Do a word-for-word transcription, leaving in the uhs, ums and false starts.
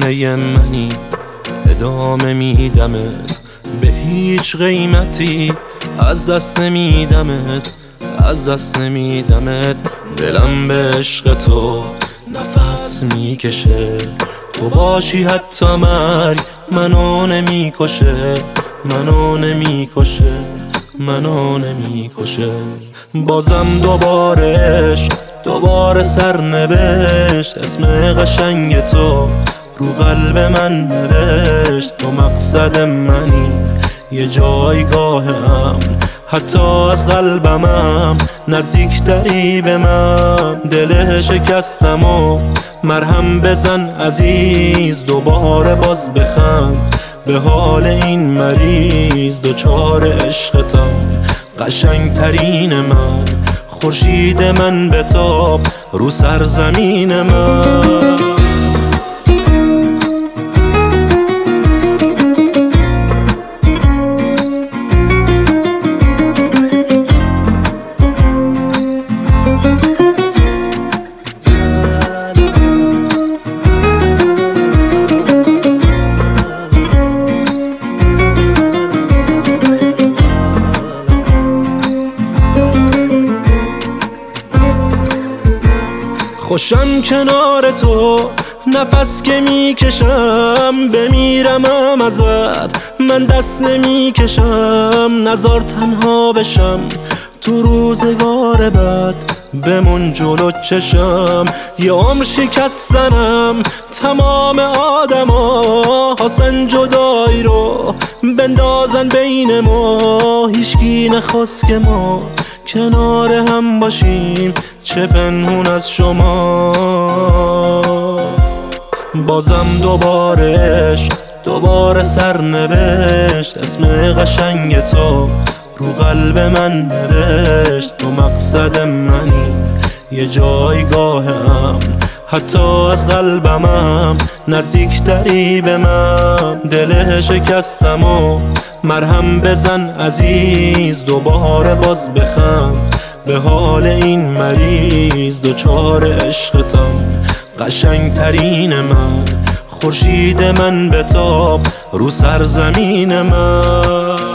سینه منی ادامه میدمت، به هیچ قیمتی از دست نمیدمت، از دست نمیدمت. دلم به عشق تو نفس میکشه، تو باشی حتی مرگ منو نمیکشه، منو نمیکشه، منو نمیکشه. بازم دوبارش دوباره سرنوشت، اسم قشنگ تو رو قلب من نوشت. تو مقصد منی یه جایگاه امن، حتی از قلبمم نزدیک تری به من. دل شکستم و مرهم بزن عزیز، دوباره باز بخند به حال این مریض. دوچار عشقتم قشنگ ترین من، خورشید من بتاب رو سرزمین من. خوشم کنار تو نفس که میکشم، بمیرمم ازت من دست نمیکشم. نزار تنها بشم تو روزگار بد، بمون جلو چشم. یه عمر شکستنم تمام آدما، حسن جدایی رو بندازن بین ما. هیچکی نخواست که ما کنار هم باشیم، چه پنهون از شما. بازم دوبارش دوباره سرنوشت، اسم قشنگ تو رو قلب من نوشت. تو مقصد منی یه جایگاه امن، حتی از قلبمم نزدیک تری به من. دل شکستم و مرهم بزن عزیز، دوباره باز بخند به حال این مریض. دوچار عشقتم قشنگ ترین من، خورشید من بتاب رو سرزمین من.